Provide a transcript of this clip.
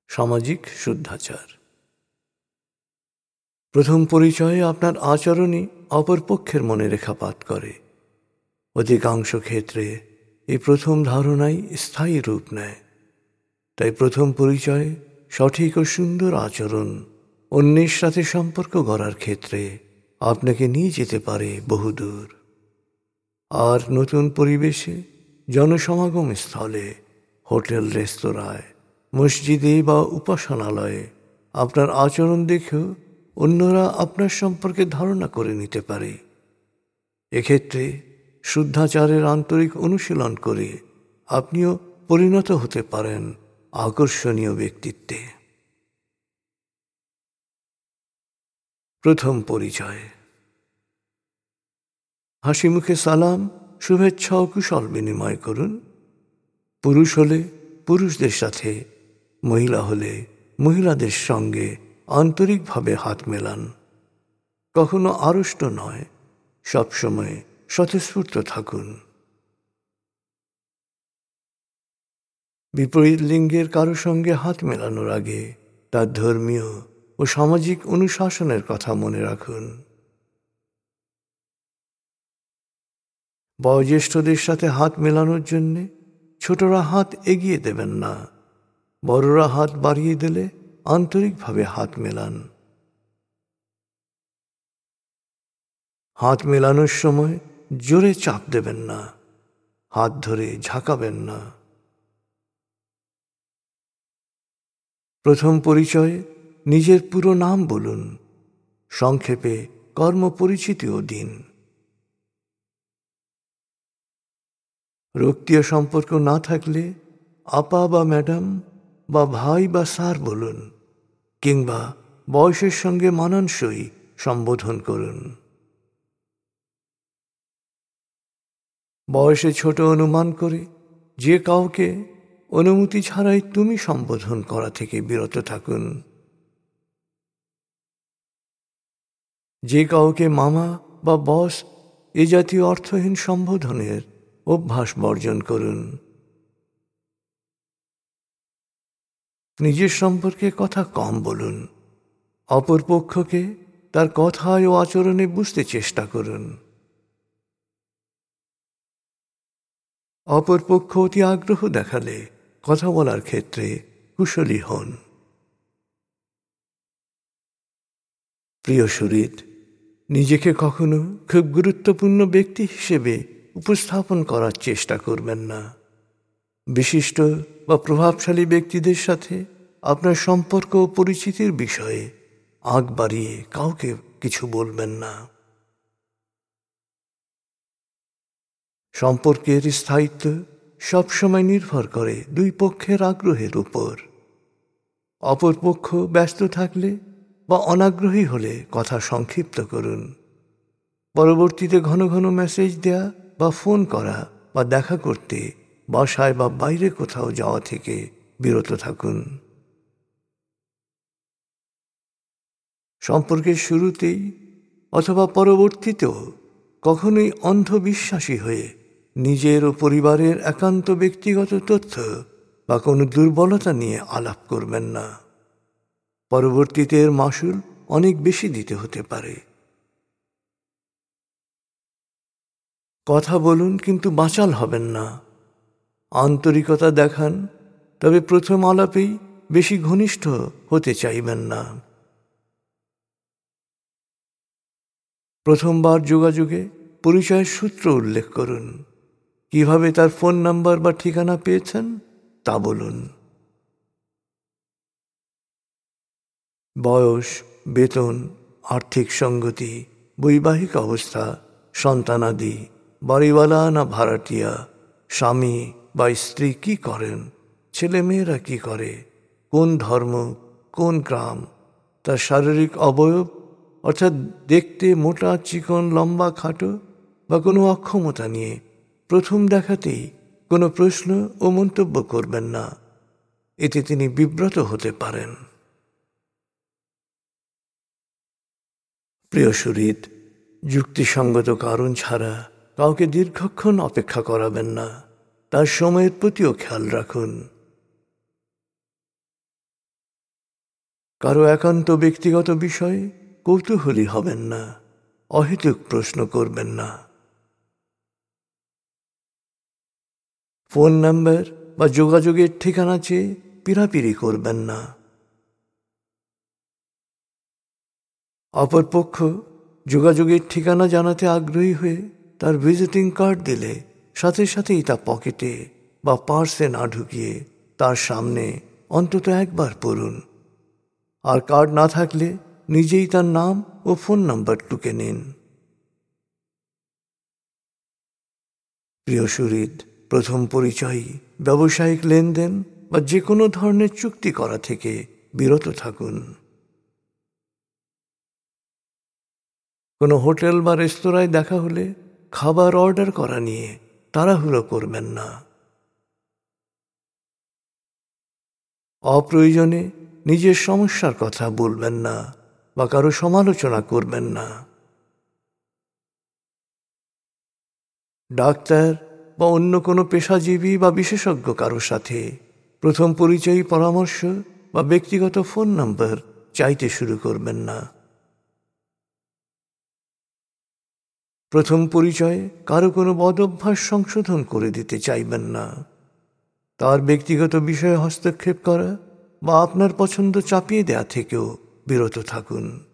সামাজিক শুদ্ধাচার। প্রথম পরিচয়ে আপনার আচরণই অপরপক্ষের মনে রেখাপাত করে। অধিকাংশ ক্ষেত্রে এই প্রথম ধারণাই স্থায়ী রূপ নেয়। তাই প্রথম পরিচয়ে সঠিক ও সুন্দর আচরণ অন্যের সাথে সম্পর্ক গড়ার ক্ষেত্রে আপনাকে নিয়ে যেতে পারে বহুদূর। আর নতুন পরিবেশে, জনসমাগম স্থলে, হোটেল রেস্তোরাঁয়, মসজিদে বা উপাসনালয়ে আপনার আচরণ দেখেও অন্যরা আপনার সম্পর্কে ধারণা করে নিতে পারে। এক্ষেত্রে শুদ্ধাচারের আন্তরিক অনুশীলন করে আপনিও পরিণত হতে পারেন আকর্ষণীয় ব্যক্তিত্বে। প্রথম পরিচয়। হাসি মুখে সালাম, শুভেচ্ছা ও কুশল বিনিময় করুন। পুরুষ হলে পুরুষদের সাথে, মহিলা হলে মহিলাদের সঙ্গে আন্তরিকভাবে হাত মেলান। কখনো আড়ষ্ট নয়, সবসময় স্বতঃস্ফূর্ত থাকুন। বিপরীত লিঙ্গের কারো সঙ্গে হাত মেলানোর আগে তার ধর্মীয় ও সামাজিক অনুশাসনের কথা মনে রাখুন। বয়োজ্যেষ্ঠদের সাথে হাত মেলানোর জন্য ছোটরা হাত এগিয়ে দেবেন না, বড়রা হাত বাড়িয়ে দিলে আন্তরিকভাবে হাত মেলান। হাত মেলানোর সময় জোরে চাপ দেবেন না, হাত ধরে ঝাঁকাবেন না। প্রথম পরিচয়ে নিজের পুরো নাম বলুন, সংক্ষেপে কর্মপরিচিতিও দিন। রক্তীয় সম্পর্ক না থাকলে আপা বা ম্যাডাম বা ভাই বা স্যার বলুন, কিংবা বয়সের সঙ্গে মানানসই সম্বোধন করুন। বয়সে ছোট অনুমান করে যে কাউকে অনুমতি ছাড়াই তুমি সম্বোধন করা থেকে বিরত থাকুন। যে কাউকে মামা বা বস এ জাতীয় অর্থহীন সম্বোধনের অভ্যাস বর্জন করুন। নিজের সম্পর্কে কথা কম বলুন, অপর পক্ষকে তার কথায় ও আচরণে বুঝতে চেষ্টা করুন। অপর পক্ষ অতি আগ্রহ দেখালে কথা বলার ক্ষেত্রে কুশলী হন। প্রিয় সুহৃদ, নিজেকে কখনো খুব গুরুত্বপূর্ণ ব্যক্তি হিসেবে উপস্থাপন করার চেষ্টা করবেন না। বিশিষ্ট বা প্রভাবশালী ব্যক্তিদের সাথে আপনার সম্পর্ক ও পরিচিতির বিষয়ে আগ বাড়িয়ে কাউকে কিছু বলবেন না। সম্পর্কের স্থায়িত্ব সবসময় নির্ভর করে দুই পক্ষের আগ্রহের উপর। অপর পক্ষ ব্যস্ত থাকলে বা অনাগ্রহী হলে কথা সংক্ষিপ্ত করুন। পরবর্তীতে ঘন ঘন মেসেজ দেয়া বা ফোন করা বা দেখা করতে বাসায় বা বাইরে কোথাও যাওয়া থেকে বিরত থাকুন। সম্পর্কের শুরুতেই অথবা পরবর্তীতেও কখনোই অন্ধবিশ্বাসী হয়ে নিজের ও পরিবারের একান্ত ব্যক্তিগত তথ্য বা কোনো দুর্বলতা নিয়ে আলাপ করবেন না। পরবর্তীতে এর মাসুল অনেক বেশি দিতে হতে পারে। কথা বলুন, কিন্তু বাচাল হবেন না। আন্তরিকতা দেখান, তবে প্রথম আলাপেই বেশি ঘনিষ্ঠ হতে চাইবেন না। প্রথমবার যোগাযোগে পরিচয়ের সূত্র উল্লেখ করুন। কিভাবে তার ফোন নাম্বার বা ঠিকানা পেয়েছেন তা বলুন। বয়স, বেতন, আর্থিক সঙ্গতি, বৈবাহিক অবস্থা, সন্তানাদি, বাড়িওয়ালা না ভাড়াটিয়া, স্বামী বা স্ত্রী কি করেন, ছেলেমেয়েরা কি করে, কোন ধর্ম, কোন গ্রাম, তার শারীরিক অবয়ব অর্থাৎ দেখতে মোটা, চিকন, লম্বা, খাটো বা কোনো অক্ষমতা নিয়ে প্রথম দেখাতেই কোনো প্রশ্ন ও মন্তব্য করবেন না। এতে তিনি বিব্রত হতে পারেন। প্রিয় সুহৃদ, যুক্তিসঙ্গত কারণ ছাড়া কাউকে দীর্ঘক্ষণ অপেক্ষা করাবেন না। তার সময়ের প্রতিও খেয়াল রাখুন। কারো একান্ত ব্যক্তিগত বিষয়ে কৌতূহলী হবেন না, অহেতুক প্রশ্ন করবেন না। ফোন নাম্বার বা যোগাযোগের ঠিকানা চেয়ে পিরাপিরি করবেন না। অপরপক্ষ যোগাযোগের ঠিকানা জানাতে আগ্রহী হয়ে তার ভিজিটিং কার্ড দিলে সাথে সাথেই তা পকেটে বা পার্সে না ঢুকিয়ে তার সামনে অন্তত একবার পড়ুন। আর কার্ড না থাকলে নিজেই তার নাম ও ফোন নাম্বার টুকে নিন। প্রিয় সুহৃদ, প্রথম পরিচয়, ব্যবসায়িক লেনদেন বা যে কোনো ধরনের চুক্তি করা থেকে বিরত থাকুন। কোনো হোটেল বা রেস্তোরাঁয় দেখা হলে খাবার অর্ডার করা নিয়ে তাড়াহুড়ো করবেন না। অপ্রয়োজনে নিজের সমস্যার কথা বলবেন না বা কারো সমালোচনা করবেন না। ডাক্তার বা অন্য কোনো পেশাজীবী বা বিশেষজ্ঞ কারো সাথে প্রথম পরিচয়ী পরামর্শ বা ব্যক্তিগত ফোন নাম্বার চাইতে শুরু করবেন না। প্রথম পরিচয়ে কারো কোনো বদঅভ্যাস সংশোধন করে দিতে চাইবেন না। তার ব্যক্তিগত বিষয়ে হস্তক্ষেপ করা বা আপনার পছন্দ চাপিয়ে দেয়া থেকেও বিরত থাকুন।